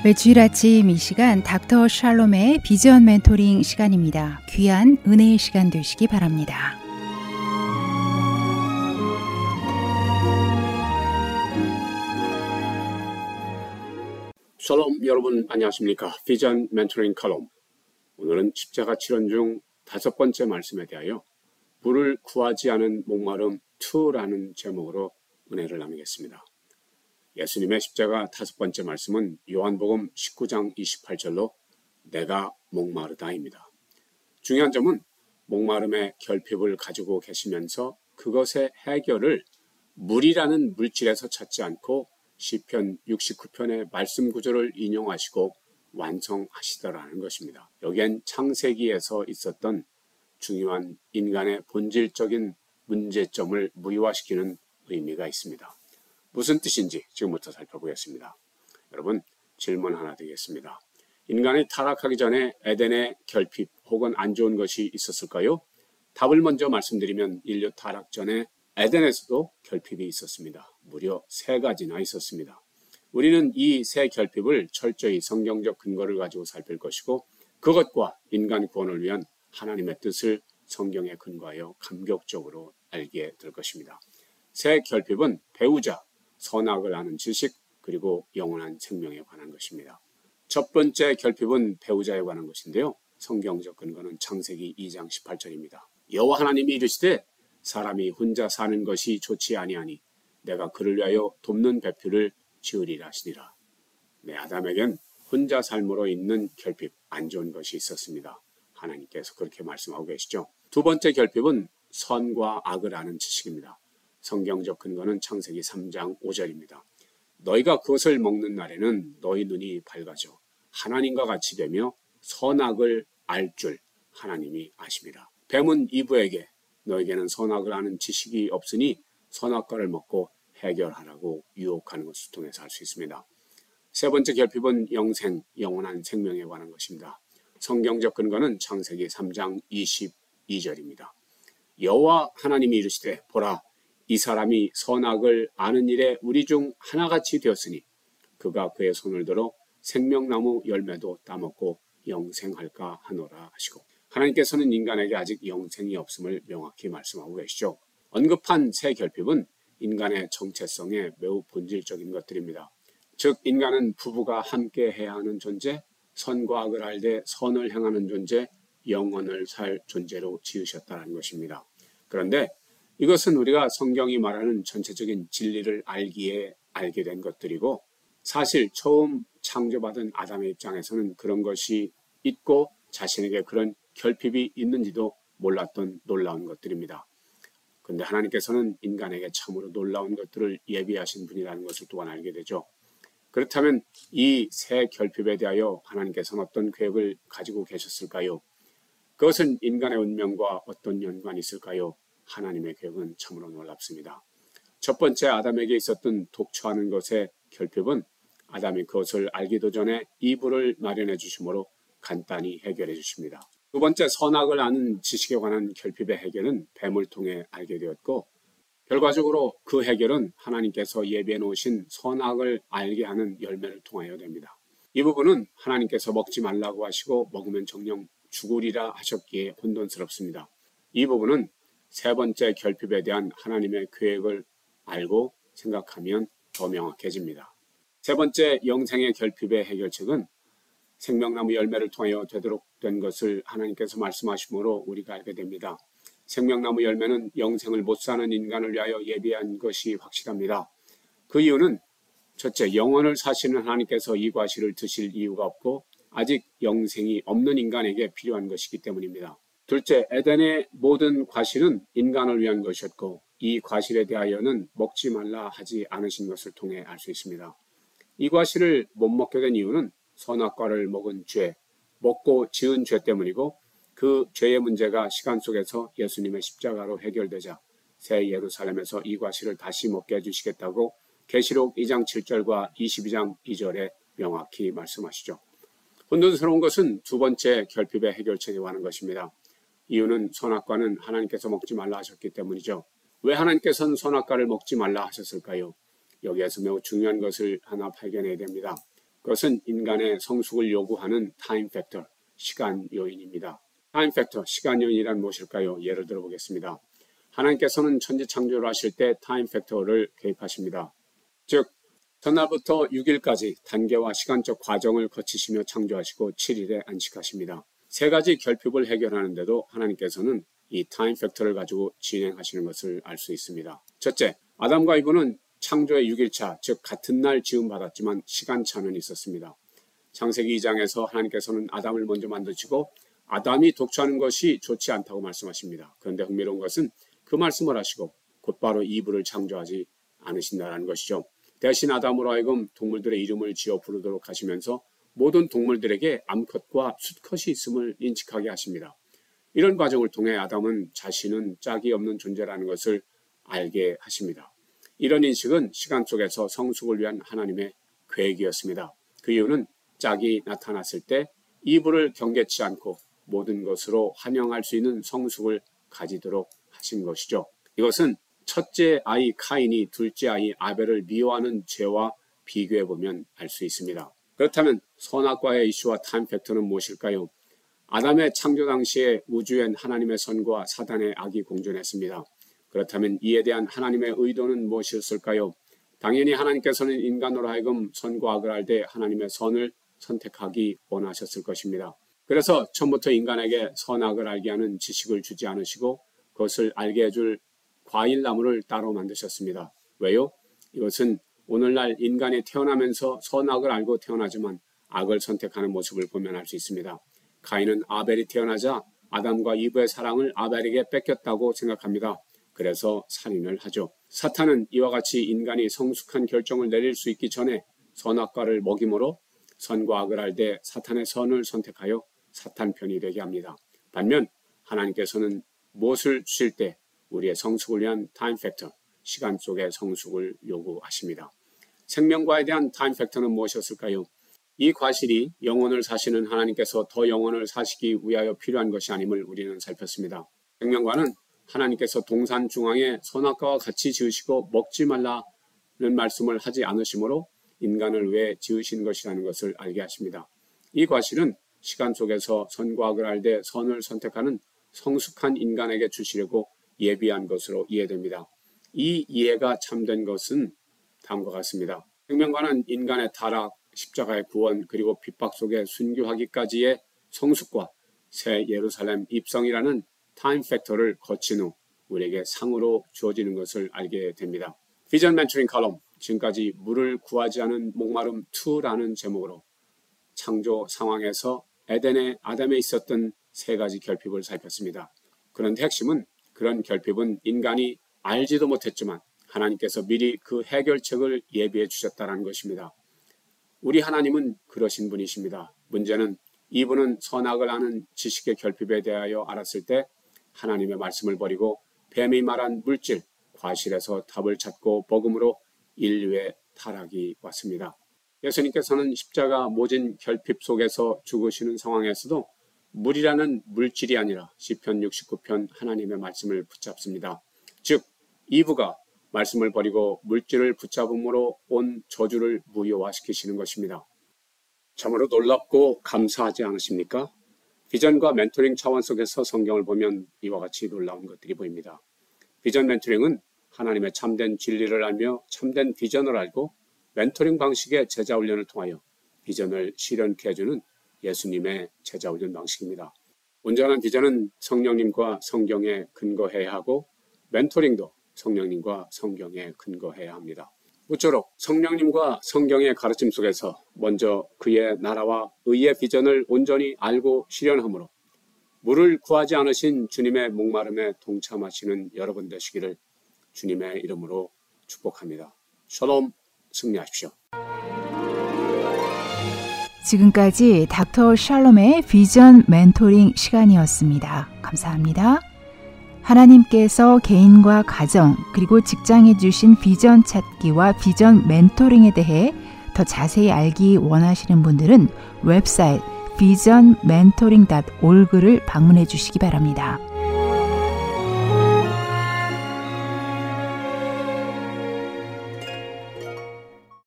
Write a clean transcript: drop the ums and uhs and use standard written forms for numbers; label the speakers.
Speaker 1: 매주일 아침 이 시간 닥터 샬롬의 비전 멘토링 시간입니다. 귀한 은혜의 시간 되시기 바랍니다.
Speaker 2: 샬롬 여러분 안녕하십니까? 비전 멘토링 칼럼. 오늘은 십자가 치료 중 5번째 말씀에 대하여 부를 구하지 않은 목마름 2라는 제목으로 은혜를 나누겠습니다. 예수님의 십자가 5번째 말씀은 요한복음 19장 28절로 내가 목마르다입니다. 중요한 점은 목마름의 결핍을 가지고 계시면서 그것의 해결을 물이라는 물질에서 찾지 않고 시편 69편의 말씀 구조를 인용하시고 완성하시더라는 것입니다. 여기엔 창세기에서 있었던 중요한 인간의 본질적인 문제점을 무효화시키는 의미가 있습니다. 무슨 뜻인지 지금부터 살펴보겠습니다. 여러분, 질문 하나 드리겠습니다. 인간이 타락하기 전에 에덴의 결핍 혹은 안 좋은 것이 있었을까요? 답을 먼저 말씀드리면 인류 타락 전에 에덴에서도 결핍이 있었습니다. 무려 3가지나 있었습니다. 우리는 이 3 결핍을 철저히 성경적 근거를 가지고 살필 것이고 그것과 인간 구원을 위한 하나님의 뜻을 성경에 근거하여 감격적으로 알게 될 것입니다. 3 결핍은 배우자, 선악을 아는 지식, 그리고 영원한 생명에 관한 것입니다. 첫 번째 결핍은 배우자에 관한 것인데요. 성경적 근거는 창세기 2장 18절입니다. 여호와 하나님이 이르시되 사람이 혼자 사는 것이 좋지 아니하니 내가 그를 위하여 돕는 배필을 지으리라 하시니라. 네, 아담에겐 혼자 삶으로 있는 결핍, 안 좋은 것이 있었습니다. 하나님께서 그렇게 말씀하고 계시죠. 두 번째 결핍은 선과 악을 아는 지식입니다. 성경적 근거는 창세기 3장 5절입니다. 너희가 그것을 먹는 날에는 너희 눈이 밝아져 하나님과 같이 되며 선악을 알 줄 하나님이 아심이라. 뱀은 이브에게 너에게는 선악을 아는 지식이 없으니 선악과를 먹고 해결하라고 유혹하는 것을 통해서 알 수 있습니다. 세 번째 결핍은 영생, 영원한 생명에 관한 것입니다. 성경적 근거는 창세기 3장 22절입니다. 여호와 하나님이 이르시되 보라 이 사람이 선악을 아는 일에 우리 중 하나같이 되었으니 그가 그의 손을 들어 생명나무 열매도 따먹고 영생할까 하노라 하시고 하나님께서는 인간에게 아직 영생이 없음을 명확히 말씀하고 계시죠. 언급한 3 결핍은 인간의 정체성에 매우 본질적인 것들입니다. 즉 인간은 부부가 함께 해야 하는 존재, 선과 악을 알되 선을 행하는 존재, 영원을 살 존재로 지으셨다는 것입니다. 그런데 이것은 우리가 성경이 말하는 전체적인 진리를 알기에 알게 된 것들이고 사실 처음 창조받은 아담의 입장에서는 그런 것이 있고 자신에게 그런 결핍이 있는지도 몰랐던 놀라운 것들입니다. 그런데 하나님께서는 인간에게 참으로 놀라운 것들을 예비하신 분이라는 것을 또한 알게 되죠. 그렇다면 이 3 결핍에 대하여 하나님께서는 어떤 계획을 가지고 계셨을까요? 그것은 인간의 운명과 어떤 연관이 있을까요? 하나님의 계획은 참으로 놀랍습니다. 첫 번째 아담에게 있었던 독처하는 것의 결핍은 아담이 그것을 알기도 전에 이불을 마련해 주심으로 간단히 해결해 주십니다. 두 번째 선악을 아는 지식에 관한 결핍의 해결은 뱀을 통해 알게 되었고 결과적으로 그 해결은 하나님께서 예비해 놓으신 선악을 알게 하는 열매를 통하여 됩니다. 이 부분은 하나님께서 먹지 말라고 하시고 먹으면 정녕 죽으리라 하셨기에 혼돈스럽습니다. 이 부분은 3번째 결핍에 대한 하나님의 계획을 알고 생각하면 더 명확해집니다. 3번째 영생의 결핍의 해결책은 생명나무 열매를 통하여 되도록 된 것을 하나님께서 말씀하심으로 우리가 알게 됩니다. 생명나무 열매는 영생을 못 사는 인간을 위하여 예비한 것이 확실합니다. 그 이유는 첫째, 영원을 사시는 하나님께서 이 과실을 드실 이유가 없고 아직 영생이 없는 인간에게 필요한 것이기 때문입니다. 둘째, 에덴의 모든 과실은 인간을 위한 것이었고 이 과실에 대하여는 먹지 말라 하지 않으신 것을 통해 알 수 있습니다. 이 과실을 못 먹게 된 이유는 선악과를 먹은 죄, 먹고 지은 죄 때문이고 그 죄의 문제가 시간 속에서 예수님의 십자가로 해결되자 새 예루살렘에서 이 과실을 다시 먹게 해주시겠다고 계시록 2장 7절과 22장 2절에 명확히 말씀하시죠. 혼돈스러운 것은 두 번째 결핍의 해결책에 관한 것입니다. 이유는 선악과는 하나님께서 먹지 말라 하셨기 때문이죠. 왜 하나님께서는 선악과를 먹지 말라 하셨을까요? 여기에서 매우 중요한 것을 하나 발견해야 됩니다. 그것은 인간의 성숙을 요구하는 타임 팩터, 시간 요인입니다. 타임 팩터, 시간 요인이란 무엇일까요? 예를 들어 보겠습니다. 하나님께서는 천지 창조를 하실 때 타임 팩터를 개입하십니다. 즉 전날부터 6일까지 단계와 시간적 과정을 거치시며 창조하시고 7일에 안식하십니다. 세 가지 결핍을 해결하는데도 하나님께서는 이 타임 팩터를 가지고 진행하시는 것을 알 수 있습니다. 첫째, 아담과 이브는 창조의 6일차, 즉 같은 날 지음받았지만 시간차는 있었습니다. 창세기 2장에서 하나님께서는 아담을 먼저 만드시고 아담이 독주하는 것이 좋지 않다고 말씀하십니다. 그런데 흥미로운 것은 그 말씀을 하시고 곧바로 이브를 창조하지 않으신다는 것이죠. 대신 아담으로 하여금 동물들의 이름을 지어 부르도록 하시면서 모든 동물들에게 암컷과 수컷이 있음을 인식하게 하십니다. 이런 과정을 통해 아담은 자신은 짝이 없는 존재라는 것을 알게 하십니다. 이런 인식은 시간 속에서 성숙을 위한 하나님의 계획이었습니다. 그 이유는 짝이 나타났을 때 이브를 경계치 않고 모든 것으로 환영할 수 있는 성숙을 가지도록 하신 것이죠. 이것은 첫째 아이 카인이 둘째 아이 아벨을 미워하는 죄와 비교해보면 알 수 있습니다. 그렇다면 선악과의 이슈와 타임 팩터는 무엇일까요? 아담의 창조 당시에 우주엔 하나님의 선과 사단의 악이 공존했습니다. 그렇다면 이에 대한 하나님의 의도는 무엇이었을까요? 당연히 하나님께서는 인간으로 하여금 선과 악을 알되 하나님의 선을 선택하기 원하셨을 것입니다. 그래서 처음부터 인간에게 선악을 알게 하는 지식을 주지 않으시고 그것을 알게 해줄 과일나무를 따로 만드셨습니다. 왜요? 이것은 오늘날 인간이 태어나면서 선악을 알고 태어나지만 악을 선택하는 모습을 보면 알 수 있습니다. 가인은 아벨이 태어나자 아담과 이브의 사랑을 아벨에게 뺏겼다고 생각합니다. 그래서 살인을 하죠. 사탄은 이와 같이 인간이 성숙한 결정을 내릴 수 있기 전에 선악과를 먹임으로 선과 악을 알되 사탄의 선을 선택하여 사탄 편이 되게 합니다. 반면 하나님께서는 무엇을 주실 때 우리의 성숙을 위한 타임 팩터, 시간 속의 성숙을 요구하십니다. 생명과에 대한 타임 팩터는 무엇이었을까요? 이 과실이 영혼을 사시는 하나님께서 더 영혼을 사시기 위하여 필요한 것이 아님을 우리는 살폈습니다. 생명과는 하나님께서 동산 중앙에 선악과와 같이 지으시고 먹지 말라는 말씀을 하지 않으시므로 인간을 위해 지으신 것이라는 것을 알게 하십니다. 이 과실은 시간 속에서 선과 악을 알되 선을 선택하는 성숙한 인간에게 주시려고 예비한 것으로 이해됩니다. 이 이해가 참된 것은 다음과 같습니다. 생명과는 인간의 타락, 십자가의 구원, 그리고 핍박 속에 순교하기까지의 성숙과 새 예루살렘 입성이라는 타임 팩터를 거친 후 우리에게 상으로 주어지는 것을 알게 됩니다. 비전 멘토링 칼럼, 지금까지 물을 구하지 않은 목마름 2라는 제목으로 창조 상황에서 에덴의 아담에 있었던 세 가지 결핍을 살폈습니다. 그런데 핵심은 그런 결핍은 인간이 알지도 못했지만 하나님께서 미리 그 해결책을 예비해 주셨다는 것입니다. 우리 하나님은 그러신 분이십니다. 문제는 이분은 선악을 아는 지식의 결핍에 대하여 알았을 때 하나님의 말씀을 버리고 뱀이 말한 물질, 과실에서 답을 찾고 복음으로 인류의 타락이 왔습니다. 예수님께서는 십자가 모진 결핍 속에서 죽으시는 상황에서도 물이라는 물질이 아니라 시편 69편 하나님의 말씀을 붙잡습니다. 즉 이브가 말씀을 버리고 물질을 붙잡음으로 온 저주를 무효화시키시는 것입니다. 참으로 놀랍고 감사하지 않으십니까? 비전과 멘토링 차원 속에서 성경을 보면 이와 같이 놀라운 것들이 보입니다. 비전 멘토링은 하나님의 참된 진리를 알며 참된 비전을 알고 멘토링 방식의 제자훈련을 통하여 비전을 실현케 해주는 예수님의 제자훈련 방식입니다. 온전한 비전은 성령님과 성경에 근거해야 하고 멘토링도 성령님과 성경에 근거해야 합니다. 모쪼록 성령님과 성경의 가르침 속에서 먼저 그의 나라와 의의 비전을 온전히 알고 실현함으로 물을 구하지 않으신 주님의 목마름에 동참하시는 여러분 되시기를 주님의 이름으로 축복합니다. 샬롬, 승리하십시오.
Speaker 1: 지금까지 닥터 샬롬의 비전 멘토링 시간이었습니다. 감사합니다. 하나님께서 개인과 가정 그리고 직장에 주신 비전 찾기와 비전 멘토링에 대해 더 자세히 알기 원하시는 분들은 웹사이트 visionmentoring.org를 방문해 주시기 바랍니다.